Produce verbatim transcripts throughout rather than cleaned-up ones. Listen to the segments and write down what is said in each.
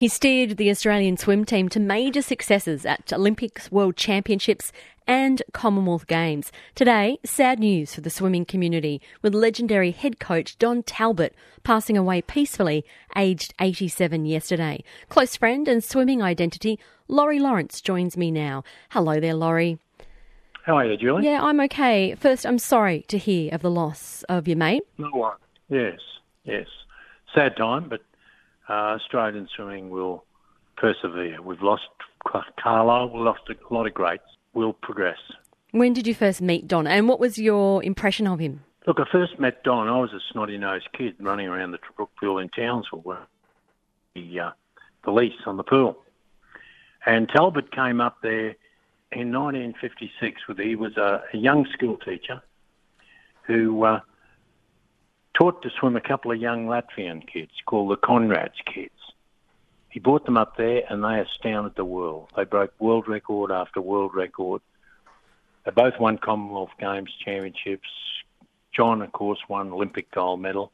He steered the Australian swim team to major successes at Olympics, World Championships and Commonwealth Games. Today, sad news for the swimming community, with legendary head coach Don Talbot passing away peacefully, aged eighty-seven yesterday. Close friend and swimming identity, Laurie Lawrence, joins me now. Hello there, Laurie. How are you, Julie? Yeah, I'm okay. First, I'm sorry to hear of the loss of your mate. No one. Yes, yes. Sad time, but uh, Australian swimming will persevere. We've lost Carlo, we've lost a lot of greats. We'll progress. When did you first meet Don, and what was your impression of him? Look, I first met Don. I was a snotty-nosed kid running around the Brook Pool in Townsville, where the uh, police on the pool. And Talbot came up there in nineteen fifty-six. With he was a, a young school teacher who uh, taught to swim a couple of young Latvian kids called the Conrads kids. He brought them up there and they astounded the world. They broke world record after world record. They both won Commonwealth Games championships. John, of course, won Olympic gold medal.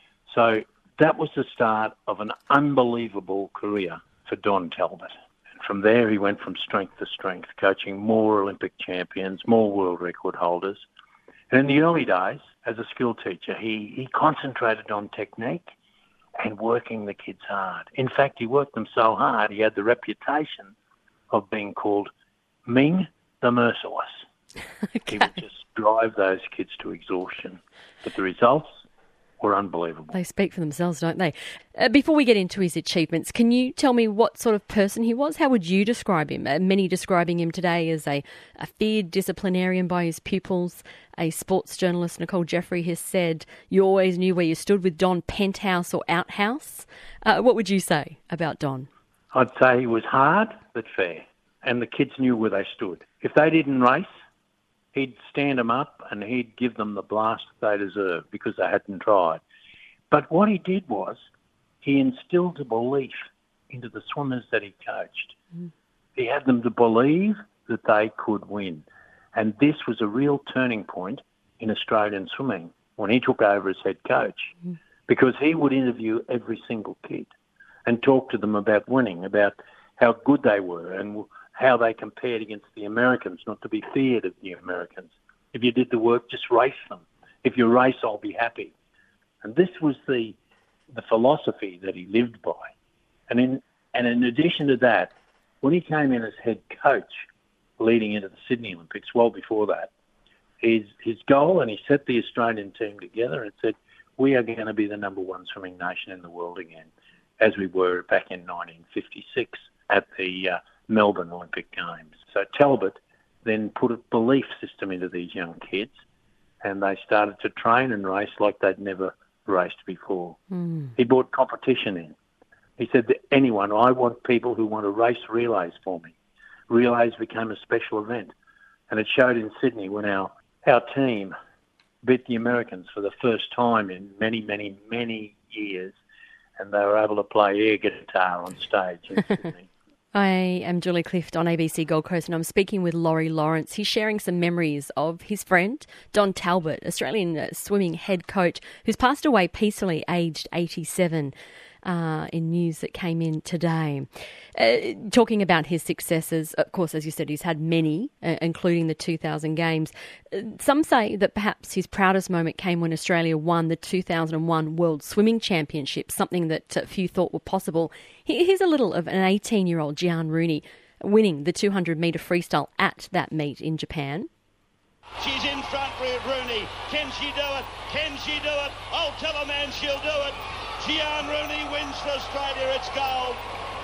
So that was the start of an unbelievable career for Don Talbot. And from there, he went from strength to strength, coaching more Olympic champions, more world record holders. And in the early days, as a school teacher, he, he concentrated on technique and working the kids hard. In fact, he worked them so hard, he had the reputation of being called Ming the Merciless. Okay. He would just drive those kids to exhaustion. But the results were unbelievable. They speak for themselves, don't they? Uh, before we get into his achievements, can you tell me what sort of person he was? How would you describe him? Uh, many describing him today as a, a feared disciplinarian by his pupils. A sports journalist, Nicole Jeffrey, has said you always knew where you stood with Don, penthouse or outhouse. Uh, what would you say about Don? I'd say he was hard but fair, and the kids knew where they stood. If they didn't race, he'd stand them up and he'd give them the blast they deserved because they hadn't tried. But what he did was he instilled a belief into the swimmers that he coached. Mm. He had them to believe that they could win. And this was a real turning point in Australian swimming when he took over as head coach, mm. because he would interview every single kid and talk to them about winning, about how good they were and how they compared against the Americans, not to be feared of the Americans. If you did the work, just race them. If you race, I'll be happy. And this was the the philosophy that he lived by. And in and in addition to that, when he came in as head coach leading into the Sydney Olympics, well before that, his his goal, and he set the Australian team together and said, we are going to be the number one swimming nation in the world again, as we were back in nineteen fifty-six at the uh, Melbourne Olympic Games. So Talbot then put a belief system into these young kids, and they started to train and race like they'd never raced before. Mm. He brought competition in. He said to anyone, I want people who want to race relays for me. Relays became a special event, and it showed in Sydney when our, our team beat the Americans for the first time in many, many, many years, and they were able to play air guitar on stage in Sydney. I am Julie Clift on A B C Gold Coast, and I'm speaking with Laurie Lawrence. He's sharing some memories of his friend, Don Talbot, Australian swimming head coach, who's passed away peacefully, aged eighty-seven, uh, in news that came in today. Uh, talking about his successes, of course, as you said, he's had many, uh, including the two thousand Games. Uh, some say that perhaps his proudest moment came when Australia won the two thousand one World Swimming Championship, something that uh, few thought were possible. Here's a little of an eighteen-year-old Gian Rooney winning the two hundred metre freestyle at that meet in Japan. She's in front, Rooney. Can she do it? Can she do it? I'll tell a man she'll do it. Gian Rooney wins for Australia. It's gold.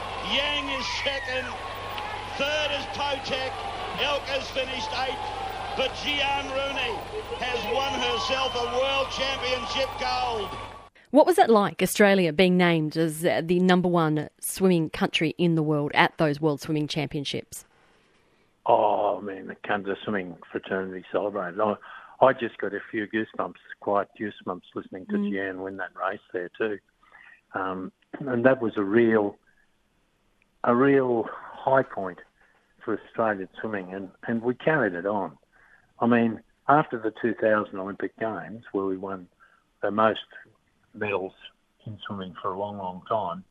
Yang is second. Third is Potek. Elk has finished eighth. But Gian Rooney has won herself a World Championship gold. What was it like, Australia being named as the number one swimming country in the world at those World Swimming Championships? Oh, man, the the swimming fraternity celebrated. I, I just got a few goosebumps, quiet goosebumps, listening to mm. Gian win that race there too. Um, and that was a real, a real high point for Australian swimming, and, and we carried it on. I mean, after the two thousand Olympic Games, where we won the most medals in swimming for a long, long time,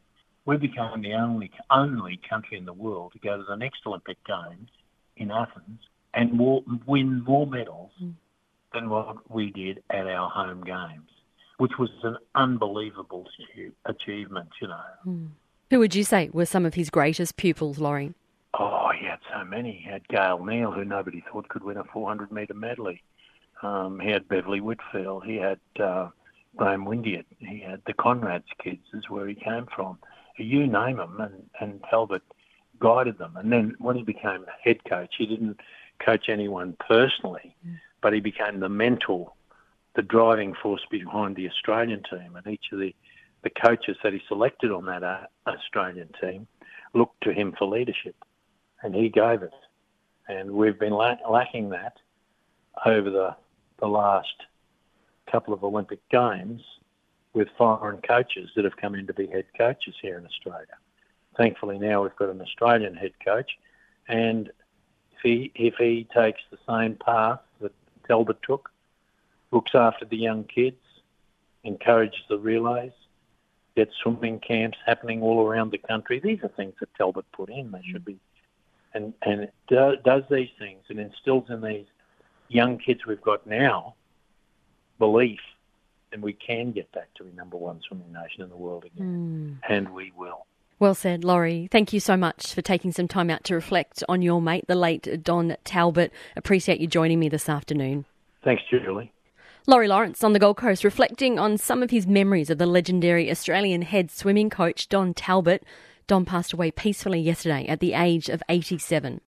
we became the only only country in the world to go to the next Olympic Games in Athens and more, win more medals mm. than what we did at our home games, which was an unbelievable achievement, you know. Mm. Who would you say were some of his greatest pupils, Laurie? Oh, he had so many. He had Gail Neal, who nobody thought could win a four hundred metre medley. Um, he had Beverly Whitfield. He had uh, Graham Windiett. He had the Conrad's kids, is where he came from. You name them, and, and Talbot guided them. And then when he became head coach, he didn't coach anyone personally, mm. but he became the mentor, the driving force behind the Australian team. And each of the, the coaches that he selected on that uh, Australian team looked to him for leadership, and he gave it. And we've been la- lacking that over the, the last couple of Olympic Games with foreign coaches that have come in to be head coaches here in Australia. Thankfully now we've got an Australian head coach, and if he if he takes the same path that Talbot took, looks after the young kids, encourages the relays, gets swimming camps happening all around the country. These are things that Talbot put in. They should be, and and it do, does these things and instills in these young kids we've got now belief, and we can get back to the number one swimming nation in the world again, mm. and we will. Well said, Laurie. Thank you so much for taking some time out to reflect on your mate, the late Don Talbot. Appreciate you joining me this afternoon. Thanks, Julie. Laurie Lawrence on the Gold Coast, reflecting on some of his memories of the legendary Australian head swimming coach Don Talbot. Don passed away peacefully yesterday at the age of eighty-seven.